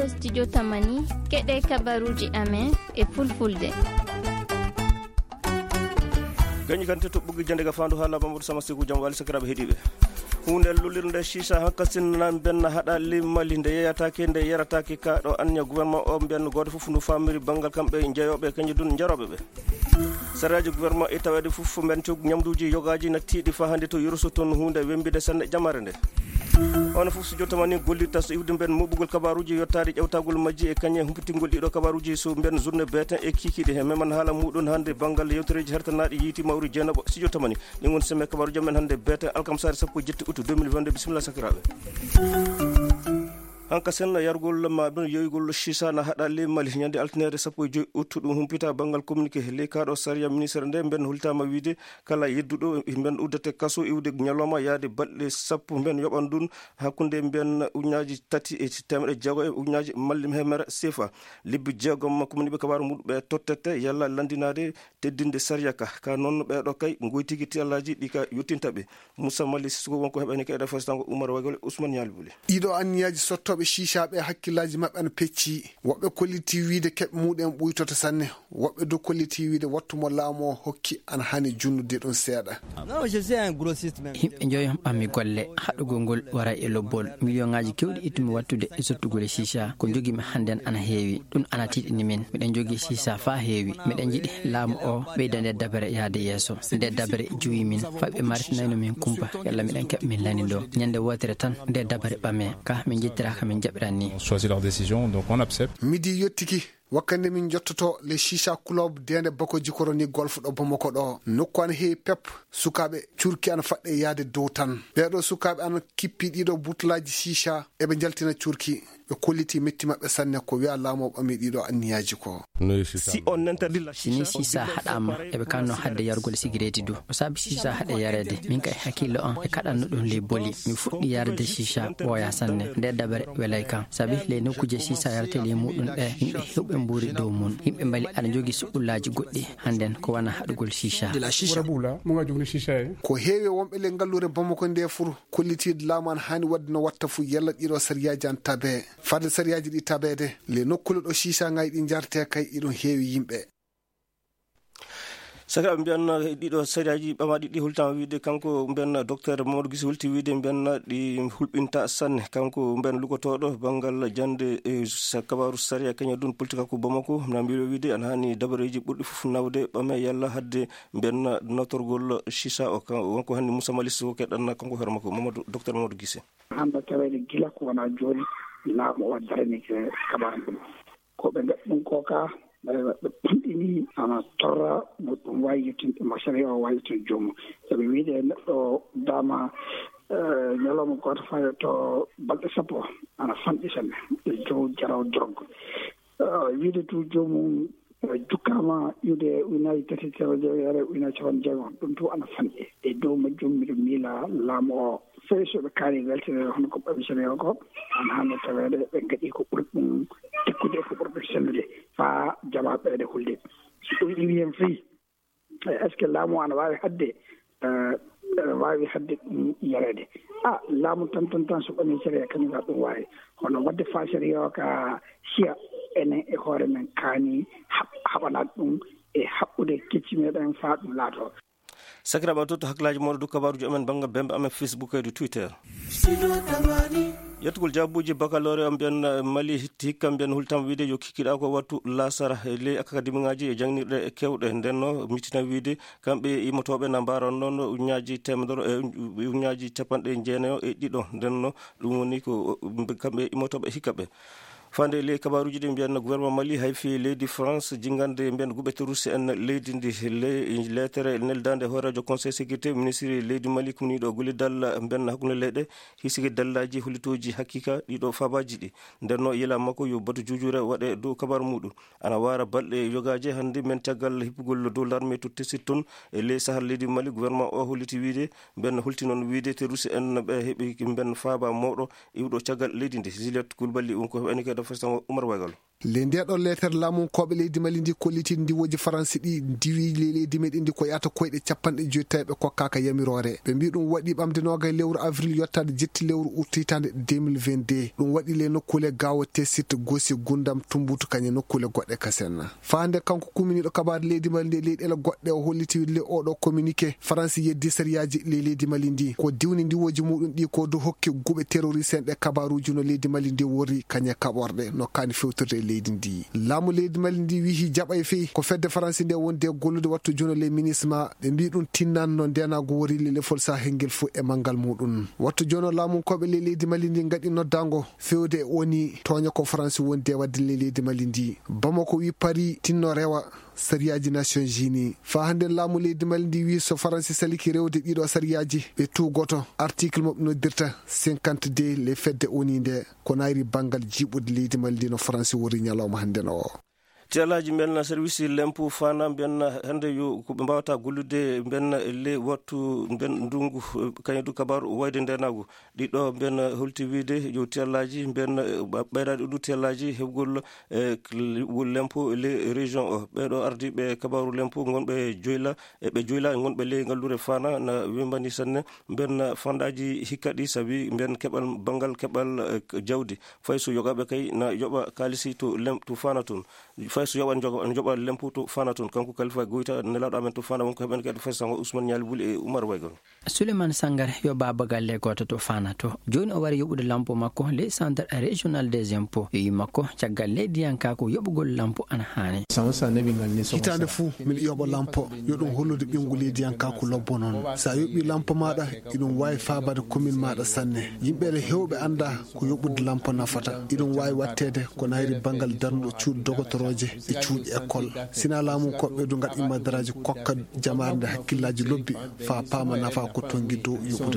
ɗo studio Tamani keɗe kabaruji amen e fulfulde. gañi kan to buggi jande ga fandu hala Mamadou Sama Sigu jam wali sakirabe hedibe hunde lulirde shisha hakkasin nan benna hada limali nde yeyatake nde yaratake ka do anya gouvernement o benn goto fofu no famiri bangal kambe jeyobe kanji dun jarobe be saraji gouvernement e tawede fofu men to nyamduji yogaji na tiidi fa hande to yuruso ton hunde wembide sanne jamare nde on fofu so jotamani gollita so iwde ben mobugol kabaruji yottari ƴewtagol majji e kanye humpitingol dido kabaruji so ben journée beten e kikide he meman hala mudun hande bangal yewtereji hertanadi yiti mawri jenabo si jotamani ni won seme kabaruji men hande beten alkamsari sappo jetti août 2022 bismillah sakirabe hanka sen yargol ma don yoygol shisa na hada le mali nyande alternere sappo joy août dum humpita bangal communiqué le kado saria ministre nde ben hultama wiide kala yeddudo ben uddete kaso iwde nyaloma yaade balde sappo ben yobandun hakkunde ben uñaaji tati e temre jago e uñaaji mallim hemere sefa libbi jegom communiqué kabaru mudbe tottete yalla landinade teddinde saria ka non be do kay ngoytigi tialaji dika yottintabe Moussa Mali suko wonko hebani kay da fastango Oumar Wagole Ousmane Yalbuli ido anniyaji sottobe shishabe hakkillaji mabbe an pecci wobbe kolliti wiide keb muden buytota sanne wobbe do kolliti wiide wattumo laamo hokki an hani junnude don seeda non je sais un grossiste même himbe joyam ammi golle hadugo ngol wara e lobbol millionaji kewdi itumi wattude e sottugol shisha ko jogi mi handen ana heewi dun ana tidini min meden jogi shisha fa heewi meden jidi laamu o beydande dabere yaade yeso de dabere juwi min fabbe martinayno min kumpa yalla meden keb min lani do nyande wotere tan de dabere bame ka min jittira ka min jabrani choisir leur décision donc on accepte midi yottiki wakande min jottoto le shisha club dende bako jikoro ni golf do Bamako do nokko an he pep sukabe curki an fadde yaade dow tan be do sukabe an kippi dido butlaji shisha e be jaltina curki be kolliti metti mabbe sanne ko wi alamo bami dido anniyaji ko si on interdit la shisha hadama e be kanno hadde yargol cigarette du o sabi shisha hadde yarede min kay hakilo an e kadanno don le boli mi fuddi yarde shisha boya sanne de dabare welayka sabi le nokkuje shisha yarte le mudun be himbe hubbe mburi do mun himbe bali ana jogi suulaji goddi handen ko wana hadugol shisha de la shisha bula mo nga jogni shisha ko heewe wombe le ngallure Bamako nde fur kolliti laman hani wadno watta fu yalla dido sariyaji an tabe fadde sariyaji di tabede le nokkule do shisha ngay di jarte kay idon heewi yimbe saka mbian dido sariyaji bamadi di hultama wiide kanko mbian docteur Mamadou Gisi hulti wiide mbian di hulbinta sanne kanko mbian lugotodo bangal jande e kabaru sariya kanya dun politika ko Bamako na mbilo wiide an hani dabareji burdi fu nawde bame yalla hadde mbian notorgol shisha o wonko hanni Moussa Mali so kedan kanko hermako Mamadou docteur Mamadou Gisi hamba tawede gila ko wana joni laamo wadarani ke kabaru ko be dum ko ka ini ana torra mutum wayi tin masari o wayi tin jomo sabi wiide neddo dama nyalom ko to fayo to balde sapo ana fandi sanne jo jaraw drog wiide tu jomo jukama yude unayi tati tawde yare unayi chawan jago dum to ana fandi e do majjum mi mila lamo feeso be kari weltere hono ko babisane ko an hande tawede be gadi ko burdum tekkude ko burbe sende fa jababe de hulde so wi en fi est-ce que lamo an wawi hadde yarede lamo tan so bani sere kan ga dum wawi hono wadde fa sere yo ka sia ene e hore men kani habana dum e habbude kicci meden fa dum lato sakira ba toto haklaji modou kabaruji amen banga bembe amen Facebook e Twitter yetugol jabuji baccalauréat ambian Mali hikka ambian hultam wiide yo kikida ko wattu lasara le académie e jangnirde e kewde denno mitina wiide kambe imotobe na baron non uñaaji temdoro e uñaaji capande jeenayo e dido denno dum woni ko kambe imotobe hikkabe fande le kabaruji de mbian gouvernement Mali hayfi leydi France jingande mbian gubete russi en leydi ndi le lettere neldande horajo conseil sécurité ministre leydi Mali kumni do goli dal mbian hakkunde leyde hisigi dallaji hulitoji hakika dido fabaji di denno yela makko yo batu jujure wade do kabar mudum ana wara balde yogaje hande men tagal hipugol do l'armée to tesiton e le sahal leydi Mali gouvernement o holiti wiide ben hulti non wiide te russi en be hebi mbian faba modo iwdo tagal leydi ndi Juliette Koulibaly on ko eni ka Fastan Oumar Wagalo le ndeɗo letter laamu koɓe leydi Mali ndi kolliti ndi woji France ɗi diwi leydi meɗen ndi ko yata koyɗe 50 ɓe kokkaka yamirore ɓe mbi ɗum waɗi ɓamde nogay lewru avril yettade jetti lewru août hitande 2022 ɗum waɗi le nokkule gawote site Gossi Gundam Tumbutu kañe nokkule goɗɗe kasen fande kanko kuminiɗo kabaru leydi Mali ndi leyɗele goɗɗe o holliti le oɗo communiqué France yeddi sariyaji leydi Mali ndi ko diwni ndi woji muɗum ɗi ko do hokki guɓe terroriste en ɗe kabaruji no leydi Mali ndi wori kañe kaɓorde no kani fewtirde leydi ndi laamu leydi Mali ndi wihi jaɓay feyi ko fedde France nde wonde gollude wattu jono les ministres ma ɓe mbi ɗum tinnanno ndenago wori lelefol sa hengel fo e mangal muɗum wattu jono laamu koɓe leydi Mali ndi gaɗi noddago fewde woni toña ko France wonde wadde leydi Mali ndi Bamako wi Paris tinno rewa sariyaji Nations Unies fa hande laamu leydi Mali ndi wi so France saliki rewde ɗiɗo sariyaji ɓe tugoto article mo noddirta 52 le fedde oni nde ko nayri bangal jiɓude leydi Mali ndi no France wori ñalawma hande no tialaji mbenna service lempu fana mbenna hande yo ko ɓe mbawata gollude mbenna le wattu mben ndungu kañum kabaru wayde ndenago ɗiɗo mbenna holti wiide yo tialaji mbenna ɓeydade ɗum tialaji heɓgol lempu le région o ɓeɗo ardi ɓe kabaru lempu gonɓe joyla ɓe joyla gonɓe le ngallure fana na wimbani sanne mbenna fandaji hikka ɗi saabi mben keɓal bangal keɓal jawdi fay so yogaɓe kay na yoɓa kalisi to fana toon so yoɓan joɓa lempu to fana toon kanko Kalifa Goyta nelaɗo amen to fana wonko heɓen kadi fay sango Ousmane Niali Buli e Oumar Waygon Souleymane Sangare yo baba galle goto to fana to joni o wari yoɓude lampo makko le centre régional des impôts yi makko caggal leydi yanka ko yoɓugol lampo ana hani hitande fuu miɗa yoɓa lampo yo ɗum hollude ɓingu leydi yanka ko lobbo noon sa yoɓi lampo maɗa iɗum wawi fabade commune maɗa sanne yimɓeɓe hewɓe anda ko yoɓude lampo nafata iɗum wawi wattede ko nayri bangal darnuɗo cuuɗi dogotoroje e cuuɗi école sina laamu koɓɓe du gaɗ imadaraji kokka jamarde hakkillaji lobbi fa paama nafa ko tongi dow yoɓude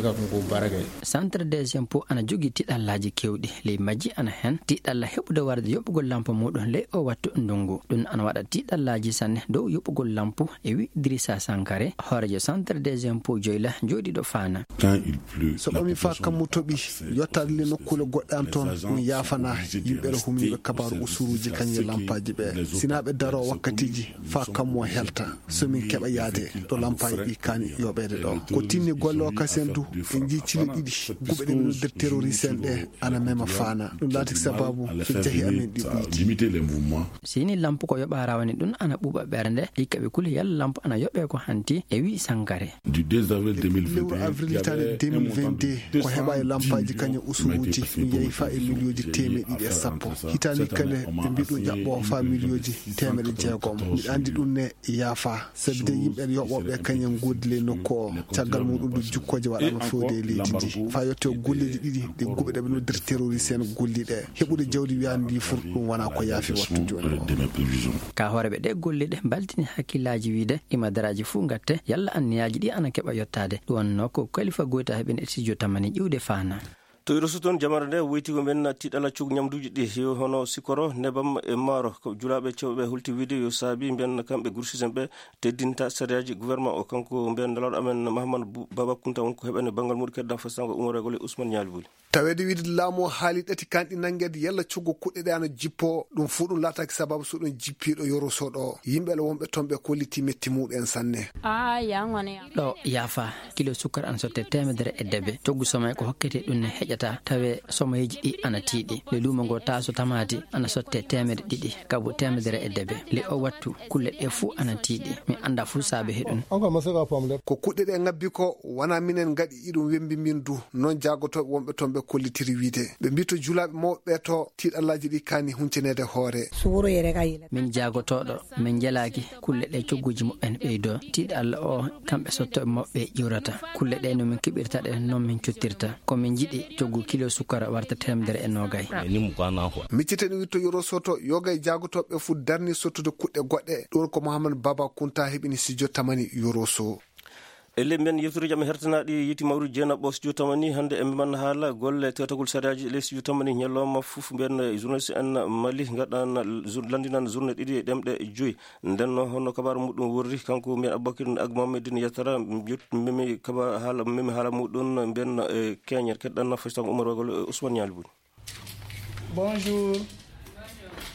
centre des impôts ana jogui tiɗallaji kewɗi ley majji ana hen tiɗalla heɓude warde yoɓugol lampo muɗum ley o wattu ndungu ɗum ana waɗa tiɗallaji sanne dow yoɓugol lampo e wi Idrissa Sankare hoorejo centre des impôts joyla joɗiɗo fana so ɓami fa kammu toɓi yottade le nokkule goɗɗe an toon ɗum yafana yimɓeɗe humniɓe kabaru usuruji kañum lampaji ɓe sinaɓe daro wakkatiji fa kammo helta somin keɓa yaade ɗo lampaji ɗi kani yoɓede ɗo ko tinni golle o kasen du en ji cile ɗiɗi guɓe ɗe nodder terroriste en ɗe ana mema fana ɗum laati sababu so jeehi amen ɗi ɓuyti sini lampo ko yoɓa rawani ɗum ana ɓuuɓa ɓerde hikkaɓe kuli yalla lampo ana yoɓe ko hanti e wi Sankare lewru avril tane 2022 ko heɓa e lampaji kañum usuruji ɗum yeehi fa e millioji temeɗɗiɗi e sappo hitani kane ɓe mbi ɗum ƴaɓɓo fa millioji 600 miɗa andi ɗum ne yaafa sabi de yimɓe yoɓoɓe kañum guddile nokku o caggal muɗum ɗum jukkoje waɗama fewde e leydi ndi fa yette golleji ɗiɗi ɗe guɓe ɗeɓe noddir terroriste en golliɗe heɓude jawdi wiyani ndi fur ɗum wona ko yaafi wattu joni ka hooreɓe ɗe golliɗe baltini hakkillaji wiide imadaraji fuu gatte yalla anniyaji ɗi ana keɓa yettade ɗum wonno ko Kalifa Goyta heɓen studio tamani ƴiwde fana to iroso toon jamara nde woyti ko men tiɗala cug ñamduji ɗi yo hono sikoro nebam e maaro ko julaɓe cewɓe hulti wiide yo saabi mben kamɓe gursisen ɓe teddinta sariyaji gouvernement o kanko mben dalaɗo amen Mahamadou Baba Kounta wonko heɓani banggal muɗum keddan fasango Oumar Waygon Ousmane Niali Buli tawede wiide laamu haali ɗati kanɗi nanguede yalla cuggo kuɗɗe ɗe ana jippo ɗum fuu ɗum laataki sababu so ɗum jippiɗo yorosoɗo yimɓeɓe wonɓe toon ɓe kolliti metti muɗen sanne ɗo yaafa kilo sukkar ana sotte 100 coggu somay ko hokkete ɗum ne heƴata tawe somoyeji ɗi ana tiiɗi le luumo ngo taso tamati ana sotte 200 kabo 100 le o wattu kulle ɗe fuu ana tiiɗi mi anda fuu saabe heɗum ko kuɗɗe ɗe ngabbi ko wona minen gaɗi iɗum wembi min du noon jagotoɓe wonɓe toon ɓe kollitiri wiide ɓe mbi to julaɓe mawɓe to tiɗallaji ɗi kani huncinede hoore min jagotoɗo min jelaki kulle ɗe cogguji moɓɓen ɓeydo tiɗalla o kamɓe sottoɓe moɓɓe ƴiwrata kulle ɗe no min keɓirta ɗe noon min cottirta komin jiiɗi coggu kilo sukara warta 190 micciteni witto yoro soto yogay jagotoɓe fu darni sottude kuɗɗe goɗɗe ɗon ko Mahamadou Baba Kounta heɓini studio tamani yoro so elle men yeftude jam hertanaɗi yiti mawru jeenaɓo studio tamani hande e man haala golle tetagol sariyaji les studio tamani ñalloma fof mbiyen journaliste en Mali gaɗan landinan journée ɗiɗi e ɗemɗe 5 ndenno honno kabaru muɗum worri kanko mbiyen Aboubacry Agmamedine Yattara mimi kaba haala mimi haala muɗum mbiyen keñer kedɗan fastango Oumar Waygon Ousmane Niali Buli Bonjour.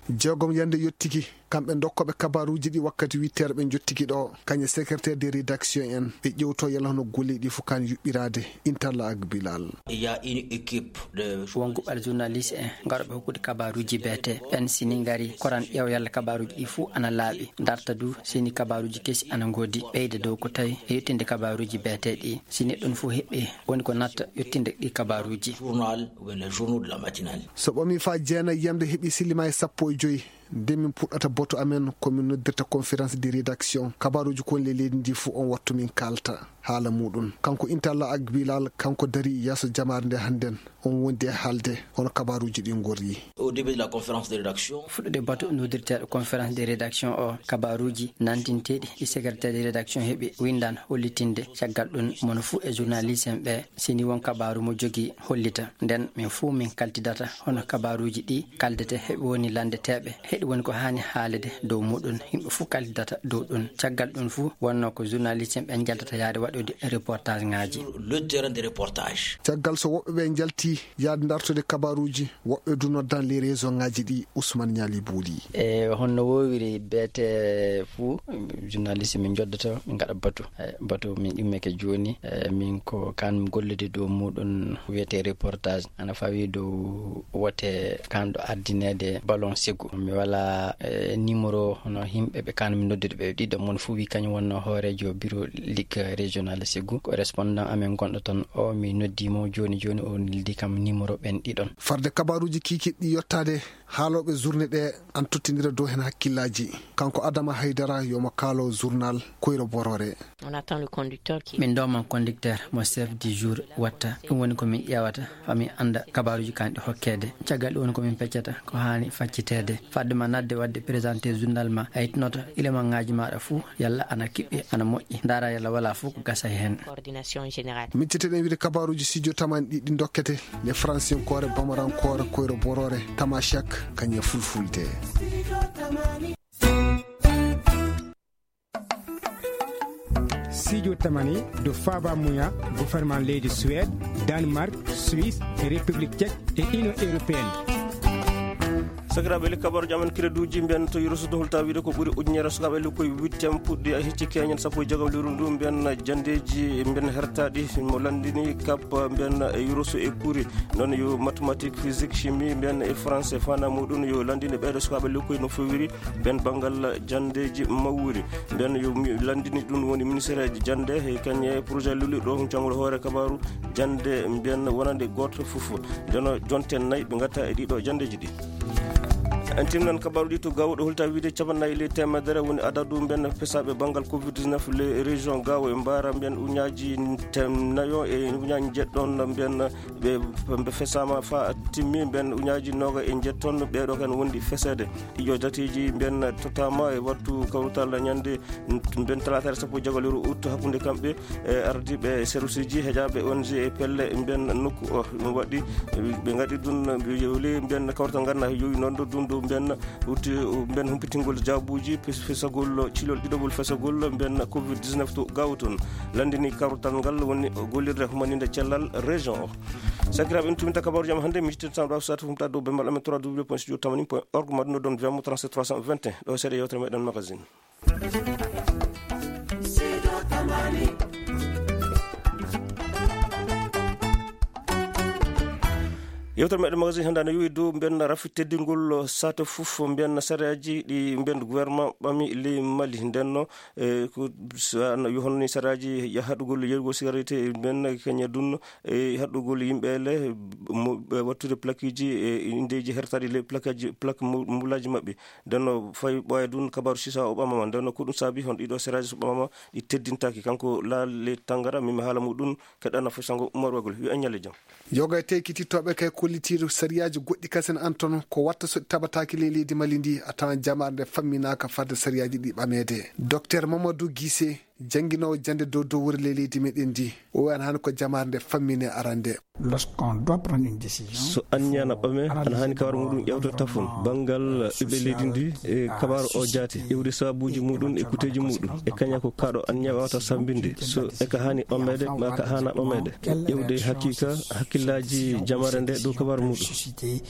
jeegom yande yottiki kamɓe dokkoɓe kabaruji ɗi wakkati 8h ɓe jottiki ɗo kañe secrétaire de rédaction en ɓe ƴewto yala hono golleɗi fof kan yuɓɓirade Interla ak Bilal. Il y a une équipe de wonguɓal journaliste en garoɓe hokkude kabaruji beete ɓen sini ngari koran ƴeew yalla kabaruji ɗi fuu ana laaɓi darta du sini kabaruji kesi ana godi ɓeyde dow ko tawi e yettinde kabaruji beeteɗi sini ɗon fuu heɓɓi woni ko natta yettinde ɗi kabaruji journal ou les journaux de la matinale. So ɓami fa jeenayi yamde heeɓi silima e 15 nde min puɗɗata boto amen komin noddirta conférence de rédaction kabaruji kon le leydi ndi fuu on wattu min kalta haala muɗum kanko Interla ak Bilal kanko dari yeeso jamare nde hannden on wondi e haalde hono kabaruji ɗi gorri. Au début de la conférence de rédaction fuɗɗude bato noddirteɗo conférence de rédaction o kabaruji nantinteɗi ɗi secrétaire de rédaction heeɓi windan hollitinde caggal ɗum mono fuu e journaliste en ɓe sini won kabaru mo jogui hollita nden min fuu min kaltidata hono kabaruji ɗi kaldete heeɓi woni landeteɓe heɗi woni ko hani haalede dow muɗum yimɓe fuu kaldidata dow ɗum caggal ɗum fuu wonno ko journaliste en ɓe jaltata yaade waɗude reportage ngaji le terrain de reportage caggal so woɓɓe ɓe jalti yaade dartude kabaruji woɓɓe du noddan les région ngaji ɗi Ousmane Niali Bouli e honno wowiri beete fuu journaliste min joddoto min gaɗa batu min immeke joni min ko kan gollude dow muɗum wiyete reportage ana fawi dow wote kanɗo ardinede ballon sigu mi wala numéro hono himɓe ɓe kan mi noddude ɓe ɗiɗo mon fuu wi kañum wonno hoorejo bureau ligue régional sigu correspondant amen gonɗo toon o mi noddimo joni o nildi kam numéro ɓen ɗiɗon farde kabaruji kikiɗɗi yottade haaloɓe journée ɗe an tottidira dow hen hakkillaji kanko Adama Haydara yomo kaalo journal Koyro Borore. On attend le conducteur qui min doman conducteur mo chef du jour watta ɗum woni komin ƴewata fami anda kabaruji kanɗi hokkede caggal ɗum woni komin peccata ko hani faccitede faddema nadde wadde présenté journal ma a yittinota élément ngaji maɗa fuu yalla ana kiɓɓi ana moƴƴi dara yalla wala fuu ko gasa hen coordination générale micceteɗen wiide kabaruji studio tamani ɗiɗi dokkete les francinkore bamarankore Koyro Borore Tamashek kañe fulfulde. Studio Tamani do Faba Mouya gouvernement leydi Suède Danemark Suisse et République tchèque et Union européenne. sakiraɓe kabaruji amen créduji mbiyen to yirosudo holta wiide ko ɓuuri ujunere sukaɓe li koye 8 puɗɗi a hecci keñen sappo e jagam lewru ndu mbiyen jandeji mbiyen hertaɗi mo landini kap mbiyen yirosu e kuuri noon yo mathématique physique chimie mbiyen e français fana muɗum yo landini ɓeɗo sukaɓe li koye no fowiri mbiyen banggal jandeji mawuri mbiyen yo landini ɗum woni ministére ji jande e kañe projet luli ɗo janggo hoore kabaru jande mbiyen wonande goto foof ndeno jonten nayyi ɓe gatta e ɗiɗo jandeji ɗi en timnan kabaruɗi to gawɗo holta wiide capannayyi le temedere woni adadu mbiyen pesaɓe banggal covid-19 les région gawo e mbara mbiyen uñaji nayo e uñaji jeɗɗon mbiyen ɓe fesama fa timmi mbiyen uñaji noga e jetton ɓeɗo kan wondi fesede ɗiƴo datiji mbiyen totama e wattu kawrutal ñande mbiyen talatere sappo jago lewru août hakkude kamɓe ardiɓe service ji heeƴaɓe ONG e pelle mbiyen nokku o ɗum waɗi ɓe gaɗi ɗum yewli mbiyen kawrutal ganna yowi noon ɗo ɗum ɗo mbiyen wutti mbiyen humpitingol jaabuji fesagol cilol ɗiɗogol fesagol mbiyen covid-19 to gaw toon landini kawrutal ngal woni gollirde humaninde cellal région o sakiraɓe en tuminta kabaruji am hannde mi jittitan ɗo sata humta dow bemmal amen www.studiotamani.org maɗuno ɗon viyamo 37 321 ɗo seeɗa yewtere meɗen magazine yewtere meɗen magazine hannde ana yowi dow mbiyen rafi teddingol sata fof mbiyen sariyaji ɗi mbiyen gouvernement ɓami ley Mali ndenno ko yo honni sariyaji haɗugol yergol cigarette mbiyen kañe dunno e haɗugol yimɓele wattude plaque ji e indeji hertaɗi ley plaque mulaji mabɓe ndenno fayi ɓoya dun kabaru sisa o ɓamama ndenno ko ɗum saabi hon ɗiɗo sariyaji so ɓamama ɗi teddintaki kanko laale tangara mimi haala muɗum keɗɗana fo sango Oumar Wagol wi an ñalle jaam yoga tekitittoɓe kay kollitiru sariyaji goɗɗi kasen anton ko watta so tabataki ley leydi Mali ndi a tawan jamare nde famminaka fadde sariyaji ɗi ɓamede docteur Mamadou Guissé jangguinowo jande dow wuri leydi meɗen ndi o wi an hani ko jamare nde fammine arande. So anyana ɓame ana hani kabaru muɗum ƴewta tafon bangal ɓiɓɓe leydi ndi e kabaru o jaati ƴewde sabuji muɗum e kuteji muɗum e kaña ko kaɗo anya wawata sambinde so eka hani ɓammede ma ka hana ɓammede ƴewde hakika hakkillaji jamare nde dow kabaru muɗum.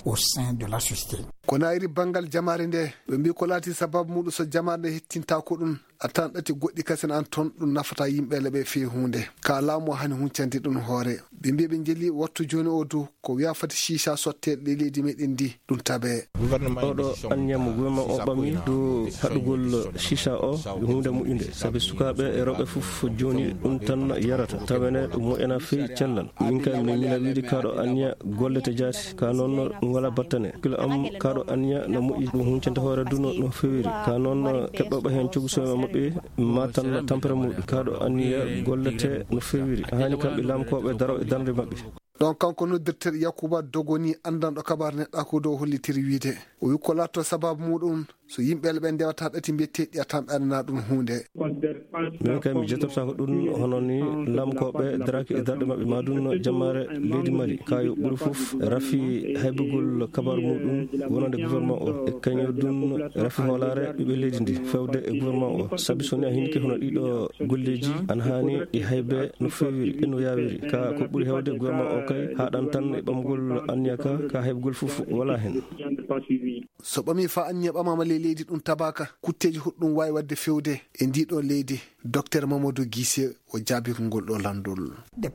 kono ayri bangal jamare nde ɓe mbi ko laati sababu muɗum so jamare nde hettinta ko ɗum a tan ɗati goɗɗi kasen an toon ɗum nafata yimɓele ɓe fewi hunde ka laamu hani huncande ɗum hoore ɓe mbi ɓe jelli wattu joni o dow ko wiya fati chicha sotteɗe ɗe leydi meɗen ndi ɗum tabe oɗo anniyamo gouvernement o ɓami dow haɗugol chicha o hunde moƴƴude saabi sukaɓe e rewɓe fof joni ɗum tan yarata tawene ɗum moƴƴana fewi cellal min kay mine mina wiide kaɗo anniya gollete jaati ka noon wala battane kilo am kaɗo anniya no moƴƴi ɗum huncante hoore duno no fewiri ka noon keɓɓoɓe hen cogusoɓe maɓɓe matan tampere muɗum kaɗo anniya gollete no fewiri hani kamɓe lamkoɓe daro e darde maɓɓe. ɗon kanko noddirteɗo Yakuba Dogoni andanɗo kabaru neɗɗa ko dow hollitiri wiide o wi ko latto sababu muɗum so yimɓele ɓe ndewata ɗati mbiyetteɗi a tan ɓernana ɗum hunde. min kay mi jettorta ko ɗum hono ni lamkoɓe daraki e darɗe maɓɓe madun jammare leydi Mali kayo ɓuuri foof rafi haybugol kabaru muɗum wonande gouvernement o e kañum dun rafi hoolare ɓiɓe leydi ndi fewde e gouvernement o saabi soni a hinki hono ɗiɗo golleji an hani ɗi haybe no fewiri e no yawiri ka ko ɓuuri hewde gouvernement o kay haɗan tan e ɓamgol anniya ka haybugol foof wala hen. so ɓami fa anniya ɓamama leydi ɗum tabaka kutteji huɗɗum wawi wadde fewde e ndiɗo leydi docteur Mamadou Guissé o jaabi ko ngol ɗo landol.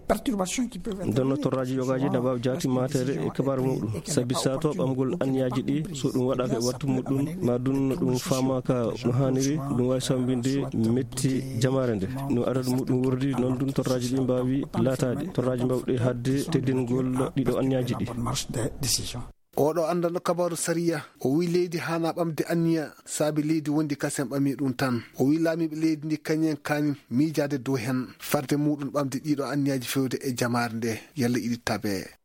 donno torraji yogaji ne wawi jaati matere e kabaru muɗum saabi sa to ɓamgol anniyaji ɗi so ɗum waɗaka e wattu muɗum ma dun ɗum famaka no hanniri ɗum wawi sambinde metti jamare nde no adadu muɗum wordi noon ɗum torraji ɗi mbawi laatade torraji mbawɗe hadde teddingol ɗiɗo anniyaji ɗi. oɗo andanɗo kabaru Sariya o wi leydi hana ɓamde anniya saabi leydi wondi kasen ɓami ɗum tan o wi laamiɓe leydi ndi kañen kani miijade dow hen farde muɗum ɓamde ɗiɗo anniyaji fewde e jamare nde yalla iɗi tabe.